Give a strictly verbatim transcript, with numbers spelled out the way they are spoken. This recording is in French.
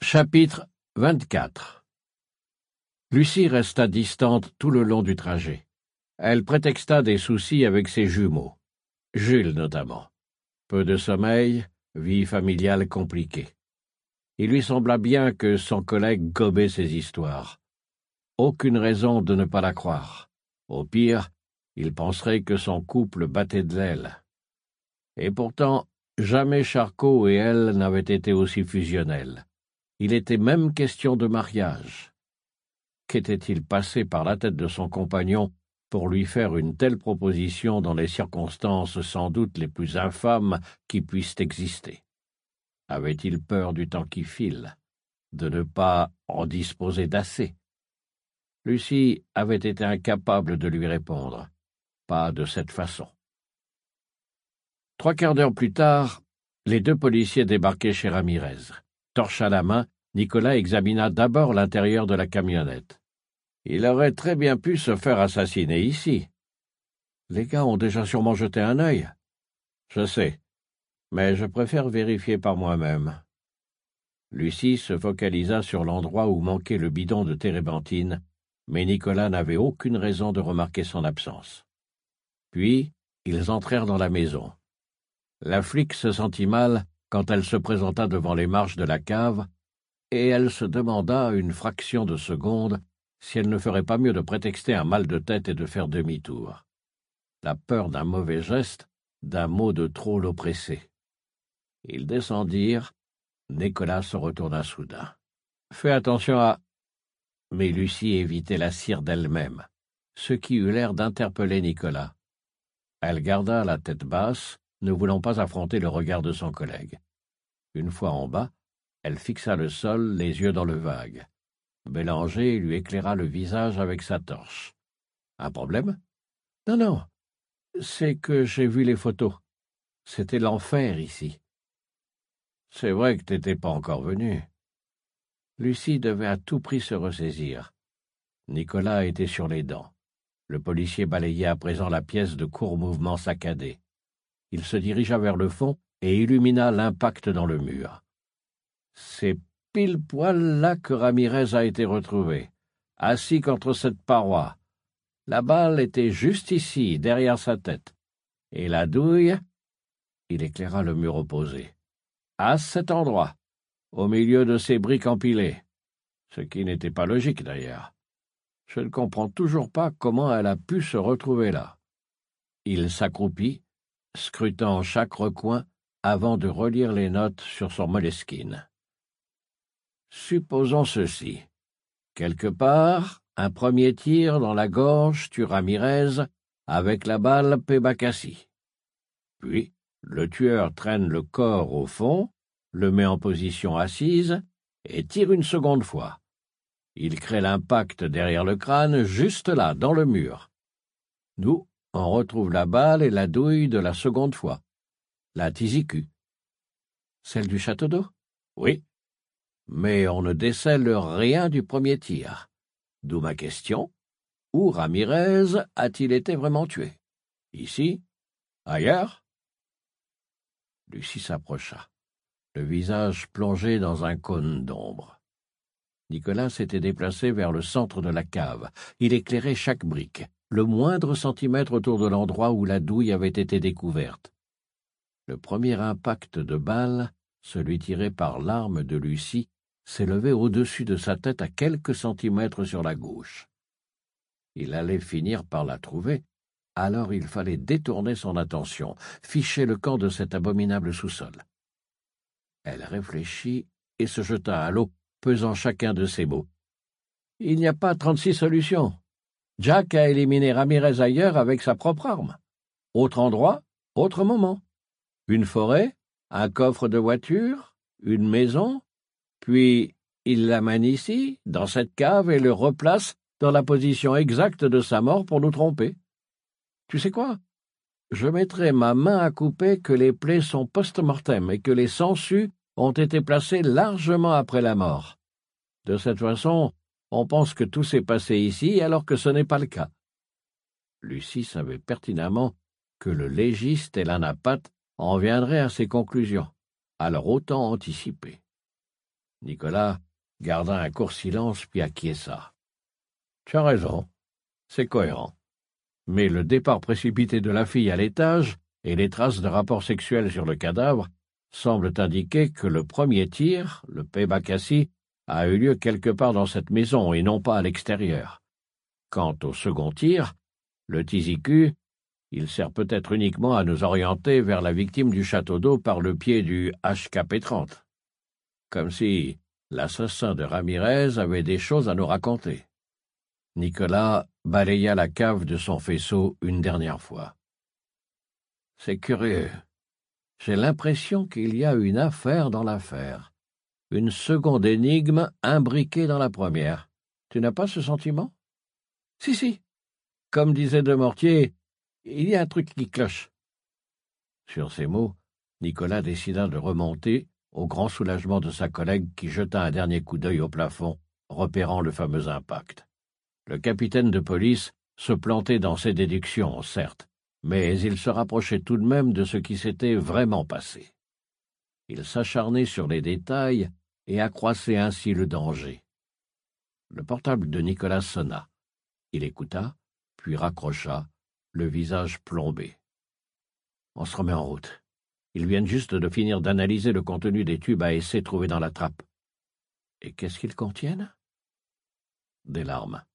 Chapitre vingt-quatre. Lucie resta distante tout le long du trajet. Elle prétexta des soucis avec ses jumeaux, Jules notamment. Peu de sommeil, vie familiale compliquée. Il lui sembla bien que son collègue gobait ses histoires. Aucune raison de ne pas la croire. Au pire, il penserait que son couple battait de l'aile. Et pourtant, jamais Charcot et elle n'avaient été aussi fusionnels. Il était même question de mariage. Qu'était-il passé par la tête de son compagnon pour lui faire une telle proposition dans les circonstances sans doute les plus infâmes qui puissent exister? Avait-il peur du temps qui file, de ne pas en disposer d'assez? Lucie avait été incapable de lui répondre, pas de cette façon. Trois quarts d'heure plus tard, les deux policiers débarquaient chez Ramirez. Torche à la main, Nicolas examina d'abord l'intérieur de la camionnette. Il aurait très bien pu se faire assassiner ici. Les gars ont déjà sûrement jeté un œil. Je sais, mais je préfère vérifier par moi-même. Lucie se focalisa sur l'endroit où manquait le bidon de térébenthine, mais Nicolas n'avait aucune raison de remarquer son absence. Puis, ils entrèrent dans la maison. La flic se sentit mal quand elle se présenta devant les marches de la cave, et elle se demanda une fraction de seconde si elle ne ferait pas mieux de prétexter un mal de tête et de faire demi-tour. La peur d'un mauvais geste, d'un mot de trop l'oppressait. Ils descendirent. Nicolas se retourna soudain. « Fais attention à... » Mais Lucie évitait la cire d'elle-même, ce qui eut l'air d'interpeller Nicolas. Elle garda la tête basse, ne voulant pas affronter le regard de son collègue. Une fois en bas, elle fixa le sol, les yeux dans le vague. Bélanger lui éclaira le visage avec sa torche. « Un problème ? » ?»« Non, non, c'est que j'ai vu les photos. C'était l'enfer ici. »« C'est vrai que t'étais pas encore venu. » Lucie devait à tout prix se ressaisir. Nicolas était sur les dents. Le policier balayait à présent la pièce de courts mouvements saccadés. Il se dirigea vers le fond et illumina l'impact dans le mur. C'est pile poil là que Ramirez a été retrouvé, assis contre cette paroi. La balle était juste ici, derrière sa tête. Et la douille, il éclaira le mur opposé, à cet endroit, au milieu de ces briques empilées, ce qui n'était pas logique d'ailleurs. Je ne comprends toujours pas comment elle a pu se retrouver là. Il s'accroupit, scrutant chaque recoin avant de relire les notes sur son moleskine. Supposons ceci. Quelque part, un premier tir dans la gorge tue Ramirez avec la balle Pebakassi. Puis, le tueur traîne le corps au fond, le met en position assise et tire une seconde fois. Il crée l'impact derrière le crâne, juste là, dans le mur. Nous, on retrouve la balle et la douille de la seconde fois. La Tizicu. Celle du château d'eau? Oui. Mais on ne décèle rien du premier tir. D'où ma question. Où Ramirez a-t-il été vraiment tué? Ici? Ailleurs? Lucie s'approcha, le visage plongé dans un cône d'ombre. Nicolas s'était déplacé vers le centre de la cave. Il éclairait chaque brique, le moindre centimètre autour de l'endroit où la douille avait été découverte. Le premier impact de balle, celui tiré par l'arme de Lucie, s'élevait au-dessus de sa tête à quelques centimètres sur la gauche. Il allait finir par la trouver, alors il fallait détourner son attention, ficher le camp de cet abominable sous-sol. Elle réfléchit et se jeta à l'eau, pesant chacun de ses mots. Il n'y a pas trente-six solutions. Jack a éliminé Ramirez ailleurs avec sa propre arme. Autre endroit, autre moment. Une forêt, un coffre de voiture, une maison, puis il l'amène ici, dans cette cave, et le replace dans la position exacte de sa mort pour nous tromper. Tu sais quoi? Je mettrai ma main à couper que les plaies sont post-mortem et que les sangsues ont été placés largement après la mort. De cette façon, on pense que tout s'est passé ici alors que ce n'est pas le cas. Lucie savait pertinemment que le légiste et l'anapathe en viendraient à ces conclusions, alors autant anticiper. Nicolas garda un court silence puis acquiesça. « Tu as raison, c'est cohérent. Mais le départ précipité de la fille à l'étage et les traces de rapports sexuels sur le cadavre semblent indiquer que le premier tir, le Pébacassi, a eu lieu quelque part dans cette maison et non pas à l'extérieur. Quant au second tir, le Tizicu, il sert peut-être uniquement à nous orienter vers la victime du château d'eau par le pied du H K P trente. Comme si l'assassin de Ramirez avait des choses à nous raconter. » Nicolas balaya la cave de son faisceau une dernière fois. « C'est curieux. J'ai l'impression qu'il y a une affaire dans l'affaire. Une seconde énigme imbriquée dans la première. Tu n'as pas ce sentiment? »« Si, si. Comme disait De Mortier, il y a un truc qui cloche. » Sur ces mots, Nicolas décida de remonter, au grand soulagement de sa collègue qui jeta un dernier coup d'œil au plafond, repérant le fameux impact. Le capitaine de police se plantait dans ses déductions, certes, mais il se rapprochait tout de même de ce qui s'était vraiment passé. Il s'acharnait sur les détails et accroissait ainsi le danger. Le portable de Nicolas sonna. Il écouta, puis raccrocha, le visage plombé. « On se remet en route. Ils viennent juste de finir d'analyser le contenu des tubes à essai trouvés dans la trappe. Et qu'est-ce qu'ils contiennent ? » Des larmes.